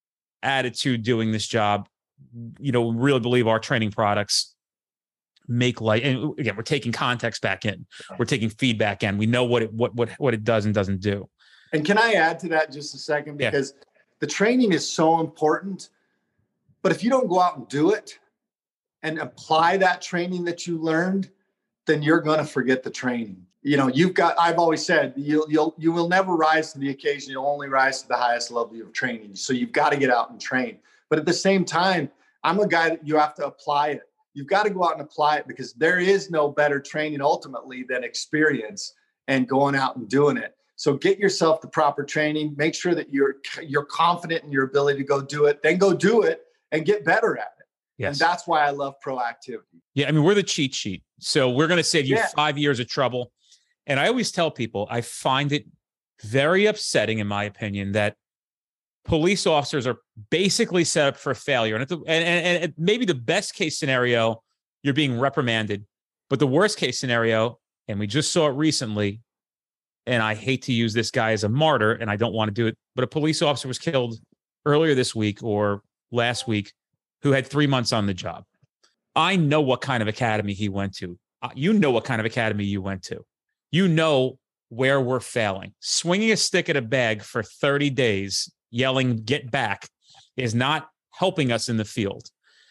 attitude doing this job, you know, really believe our training products make light. And again, we're taking context back in. We're taking feedback in. We know what it what what what it does and doesn't do. And can I add to that just a second? Because yeah. the training is so important. But if you don't go out and do it and apply that training that you learned, then you're going to forget the training. You know, you've got, I've always said, you'll, you'll, you will never rise to the occasion. You'll only rise to the highest level of training. So you've got to get out and train. But at the same time, I'm a guy that you have to apply it. You've got to go out and apply it because there is no better training ultimately than experience and going out and doing it. So get yourself the proper training, make sure that you're, you're confident in your ability to go do it, then go do it and get better at it. Yes. And that's why I love proactivity. Yeah. I mean, we're the cheat sheet. So we're going to save you yeah. five years of trouble. And I always tell people, I find it very upsetting, in my opinion, that police officers are basically set up for failure. And, and, and, and maybe the best case scenario, you're being reprimanded. But the worst case scenario, and we just saw it recently, and I hate to use this guy as a martyr, and I don't want to do it, but a police officer was killed earlier this week or last week who had three months on the job. I know what kind of academy he went to. You know what kind of academy you went to. You know where we're failing. Swinging a stick at a bag for thirty days, yelling, get back, is not helping us in the field.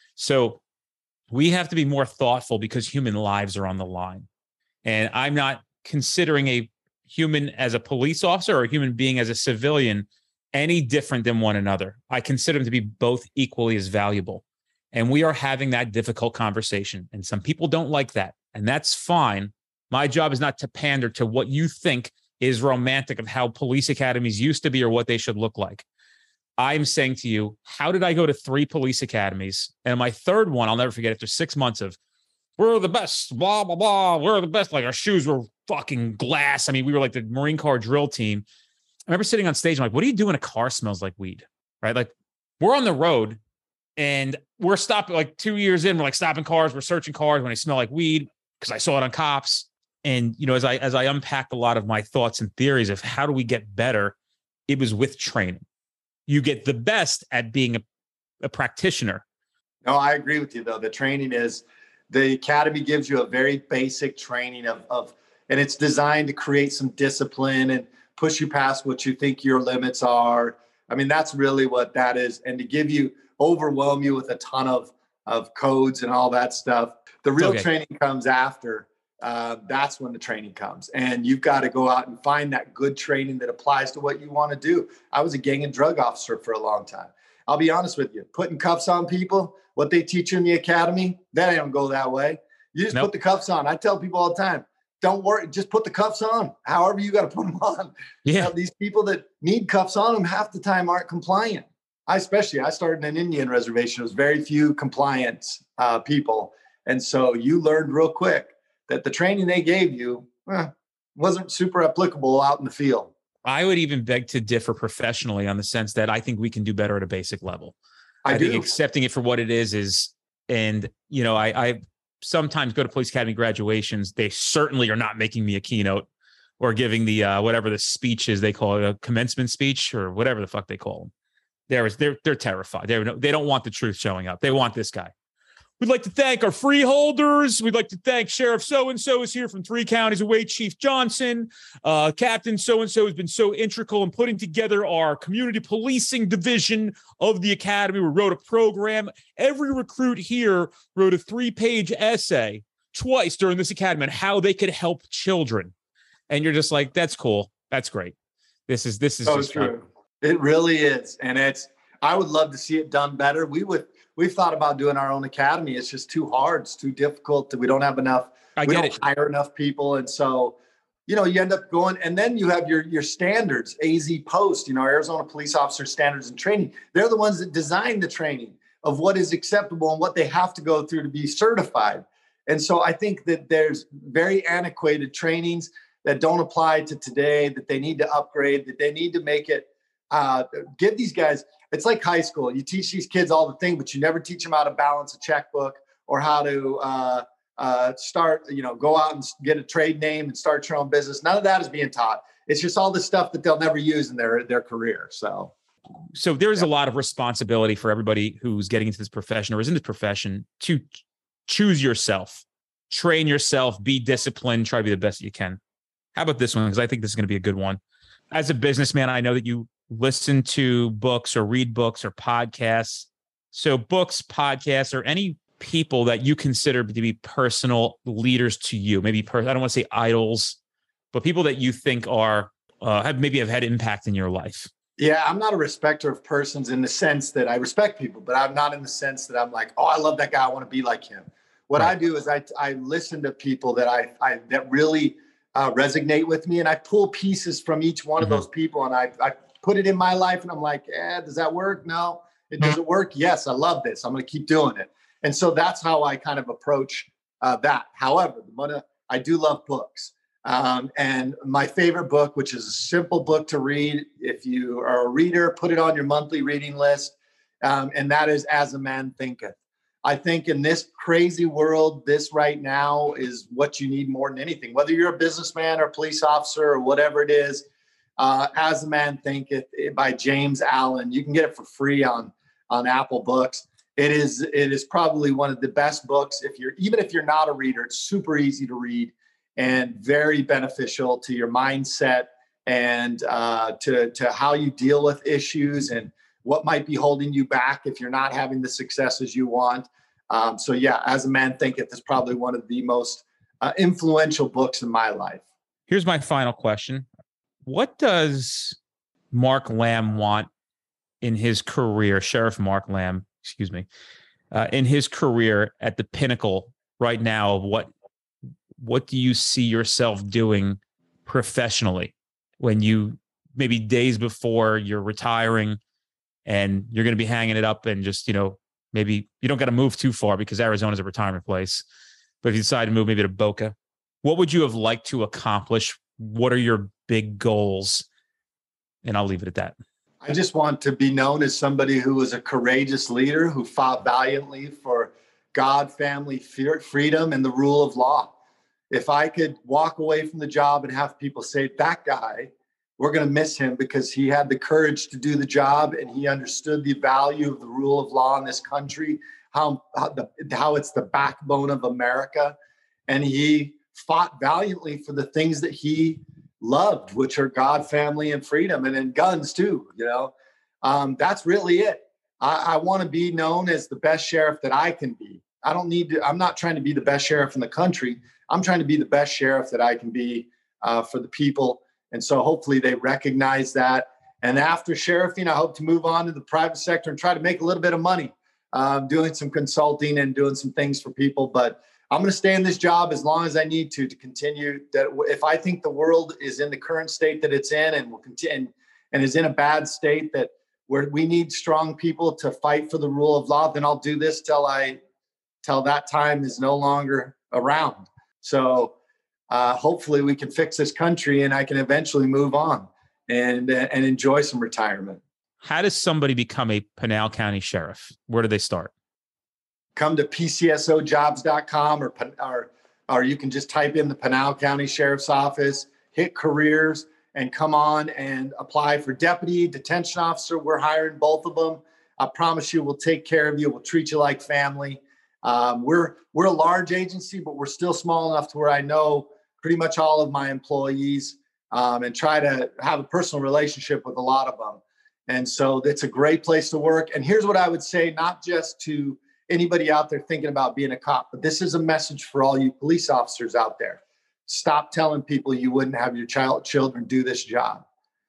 So we have to be more thoughtful because human lives are on the line. And I'm not considering a human as a police officer or a human being as a civilian any different than one another. I consider them to be both equally as valuable. And we are having that difficult conversation. And some people don't like that. And that's fine. My job is not to pander to what you think is romantic of how police academies used to be or what they should look like. I'm saying to you, how did I go to three police academies? And my third one, I'll never forget, after six months of, we're the best, blah, blah, blah. We're the best. Like our shoes were fucking glass. I mean, we were like the Marine Corps drill team. I remember sitting on stage. I'm like, what do you do when a car smells like weed? Right? Like we're on the road and we're stopping like two years in. We're like stopping cars. We're searching cars when they smell like weed because I saw it on cops. And, you know, as I, as I unpacked a lot of my thoughts and theories of how do we get better, it was with training. You get the best at being a, a practitioner. No, I agree with you though. The training is, the academy gives you a very basic training of, of, and it's designed to create some discipline and push you past what you think your limits are. I mean, that's really what that is. And to give you, overwhelm you with a ton of, of codes and all that stuff. The real okay. training comes after. Uh, that's when the training comes. And you've got to go out and find that good training that applies to what you want to do. I was a gang and drug officer for a long time. I'll be honest with you, putting cuffs on people, what they teach you in the academy, that don't go that way. You just nope. put the cuffs on. I tell people all the time, don't worry, just put the cuffs on. However you got to put them on. Yeah. You know, these people that need cuffs on them half the time aren't compliant. I especially, I started in an Indian reservation. There was very few compliant uh, people. And so you learned real quick that the training they gave you eh, wasn't super applicable out in the field. I would even beg to differ professionally on the sense that I think we can do better at a basic level. I, I think accepting it for what it is is, and you know, I, I sometimes go to police academy graduations. They certainly are not making me a keynote or giving the uh, whatever the speech is they call it, a commencement speech or whatever the fuck they call them. They're they're they're terrified. They're they don't want the truth showing up. They want this guy. We'd like to thank our freeholders. We'd like to thank Sheriff so-and-so is here from three counties away, Chief Johnson. Uh, Captain so-and-so has been so integral in putting together our community policing division of the academy. We wrote a program. Every recruit here wrote a three-page essay twice during this academy on how they could help children. And you're just like, that's cool. That's great. This is, this is so just true. fun. It really is. And it's, I would love to see it done better. We would, we've thought about doing our own academy. It's just too hard. It's too difficult. We don't have enough. I we get don't it. hire enough people. And so, you know, you end up going, and then you have your, your standards, A Z Post, you know, Arizona Police Officer Standards and Training. They're the ones that design the training of what is acceptable and what they have to go through to be certified. And so I think that there's very antiquated trainings that don't apply to today, that they need to upgrade, that they need to make it, uh, give these guys, it's like high school. You teach these kids all the thing, but you never teach them how to balance a checkbook or how to uh, uh, start, you know, go out and get a trade name and start your own business. None of that is being taught. It's just all the stuff that they'll never use in their, their career. So, so there's yeah. a lot of responsibility for everybody who's getting into this profession or is in this profession to choose yourself, train yourself, be disciplined, try to be the best you can. How about this one? Because I think this is going to be a good one. As a businessman, I know that you listen to books or read books or podcasts. So books, podcasts, or any people that you consider to be personal leaders to you, maybe per- I don't want to say idols, but people that you think are uh, have maybe have had impact in your life. Yeah, I'm not a respecter of persons in the sense that I respect people, but I'm not in the sense that I'm like, oh, I love that guy. I want to be like him. What right. I do is I I listen to people that I, I that really uh, resonate with me, and I pull pieces from each one mm-hmm. of those people, and I I put it in my life, and I'm like, eh, does that work? No. It doesn't work. Yes, I love this. I'm going to keep doing it. And so that's how I kind of approach uh, that. However, the I do love books. Um, and my favorite book, which is a simple book to read, if you are a reader, put it on your monthly reading list. Um, and that is As a Man Thinketh. I think in this crazy world, this right now is what you need more than anything, whether you're a businessman or a police officer or whatever it is. Uh, As a Man Thinketh by James Allen. You can get it for free on, on Apple Books. It is, it is probably one of the best books. If you're, even if you're not a reader, it's super easy to read and very beneficial to your mindset and uh, to, to how you deal with issues and what might be holding you back if you're not having the successes you want. Um, so yeah, As a Man Thinketh is probably one of the most uh, influential books in my life. Here's my final question. What does Mark Lamb want in his career, Sheriff Mark Lamb, excuse me, uh, in his career at the pinnacle right now of what, what do you see yourself doing professionally when you maybe days before you're retiring and you're going to be hanging it up and just, you know, maybe you don't got to move too far because Arizona is a retirement place, but if you decide to move maybe to Boca, what would you have liked to accomplish? What are your big goals? And I'll leave it at that. I just want to be known as somebody who was a courageous leader who fought valiantly for God, family, fear, freedom, and the rule of law. If I could walk away from the job and have people say, that guy, we're going to miss him because he had the courage to do the job and he understood the value of the rule of law in this country, how, how, the, how it's the backbone of America. And he fought valiantly for the things that he loved, which are God, family, and freedom, and then guns too. You know, um, that's really it. I, I want to be known as the best sheriff that I can be. I don't need to, I'm not trying to be the best sheriff in the country. I'm trying to be the best sheriff that I can be uh, for the people. And so hopefully they recognize that. And after sheriffing, I hope to move on to the private sector and try to make a little bit of money, um, doing some consulting and doing some things for people. But I'm going to stay in this job as long as I need to, to continue that. If I think the world is in the current state that it's in and will continue and is in a bad state that where we need strong people to fight for the rule of law, then I'll do this till I, till that time is no longer around. So uh, hopefully we can fix this country and I can eventually move on and, uh, and enjoy some retirement. How does somebody become a Pinal County sheriff? Where do they start? Come to P C S O jobs dot com or, or, or you can just type in the Pinal County Sheriff's Office, hit careers, and come on and apply for deputy, detention officer. We're hiring both of them. I promise you we'll take care of you. We'll treat you like family. Um, we're we're a large agency, but we're still small enough to where I know pretty much all of my employees um, and try to have a personal relationship with a lot of them. And so it's a great place to work. And here's what I would say, not just to anybody out there thinking about being a cop, but this is a message for all you police officers out there. Stop telling people you wouldn't have your child children do this job.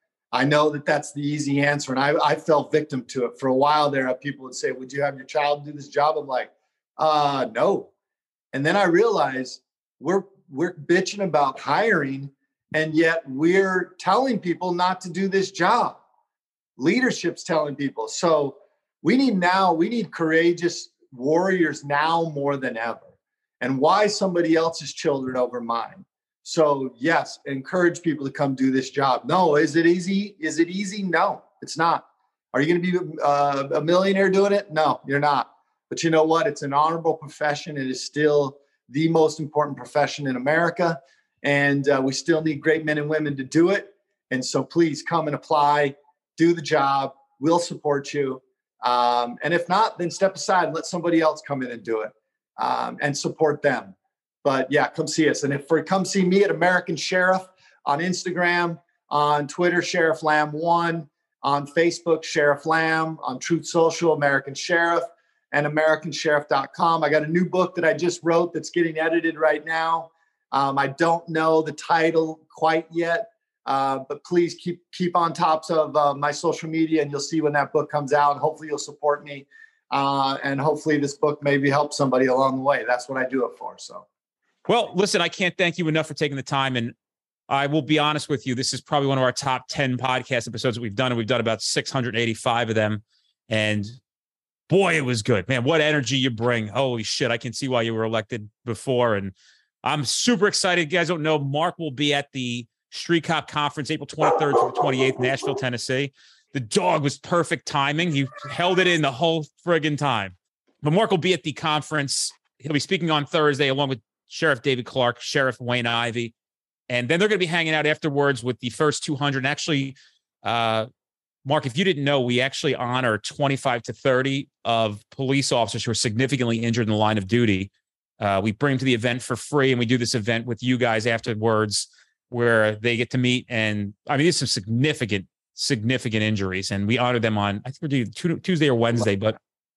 I know that that's the easy answer. And I, I fell victim to it. For a while there, people would say, would you have your child do this job? I'm like, uh, no. And then I realized we're, we're bitching about hiring, and yet we're telling people not to do this job. Leadership's telling people. So we need now, we need courageous warriors now more than ever. And why somebody else's children over mine? So yes, encourage people to come do this job. No, is it easy? Is it easy? No, it's not. Are you going to be uh, a millionaire doing it? No, you're not. But you know what? It's an honorable profession. It is still the most important profession in America. And uh, we still need great men and women to do it. And so please come and apply, do the job. We'll support you. Um, and if not, then step aside and let somebody else come in and do it um, and support them. But yeah, come see us. And if for come see me at American Sheriff on Instagram, on Twitter, Sheriff Lamb one, on Facebook, Sheriff Lamb, on Truth Social, American Sheriff, and American Sheriff dot com. I got a new book that I just wrote that's getting edited right now. Um, I don't know the title quite yet, uh, but please keep keep on top of uh, my social media, and you'll see when that book comes out. Hopefully you'll support me, uh, and hopefully this book maybe helps somebody along the way. That's what I do it for. So. Well, listen, I can't thank you enough for taking the time. And I will be honest with you, this is probably one of our top ten podcast episodes that we've done. And we've done about six hundred eighty-five of them. And boy, it was good, man. What energy you bring. Holy shit. I can see why you were elected before. And I'm super excited. You guys don't know, Mark will be at the Street Cop Conference, April twenty-third to the twenty-eighth, Nashville, Tennessee. The dog was perfect timing. He held it in the whole friggin' time. But Mark will be at the conference. He'll be speaking on Thursday along with Sheriff David Clark, Sheriff Wayne Ivey. And then they're going to be hanging out afterwards with the first two hundred. And actually, uh, Mark, if you didn't know, we actually honor twenty-five to thirty of police officers who are significantly injured in the line of duty. Uh, we bring them to the event for free, and we do this event with you guys afterwards where they get to meet. And I mean, there's some significant, significant injuries, and we honor them on, I think we're doing Tuesday or Wednesday. But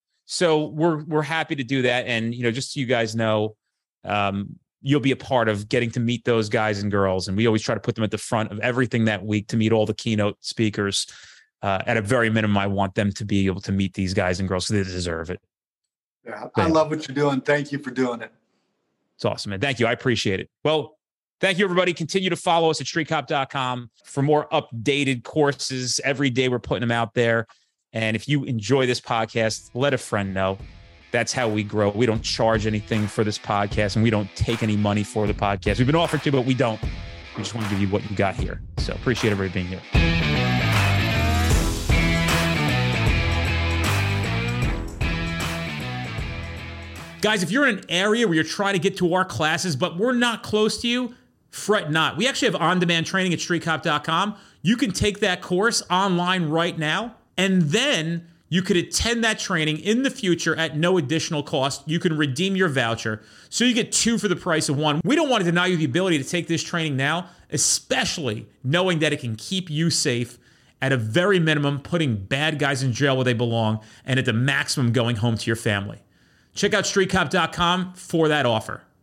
so we're we're happy to do that. And, you know, just so you guys know, um, you'll be a part of getting to meet those guys and girls. And we always try to put them at the front of everything that week to meet all the keynote speakers. Uh, at a very minimum, I want them to be able to meet these guys and girls, so they deserve it. Yeah, I love what you're doing. Thank you for doing it. It's awesome, man. Thank you. I appreciate it. Well, thank you, everybody. Continue to follow us at street cop dot com for more updated courses. Every day we're putting them out there. And if you enjoy this podcast, let a friend know. That's how we grow. We don't charge anything for this podcast, and we don't take any money for the podcast. We've been offered to, but we don't. We just want to give you what you got here. So appreciate everybody being here. Guys, if you're in an area where you're trying to get to our classes, but we're not close to you, fret not. We actually have on-demand training at street cop dot com. You can take that course online right now, and then you could attend that training in the future at no additional cost. You can redeem your voucher, so you get two for the price of one. We don't want to deny you the ability to take this training now, especially knowing that it can keep you safe at a very minimum, putting bad guys in jail where they belong, and at the maximum, going home to your family. Check out street cop dot com for that offer.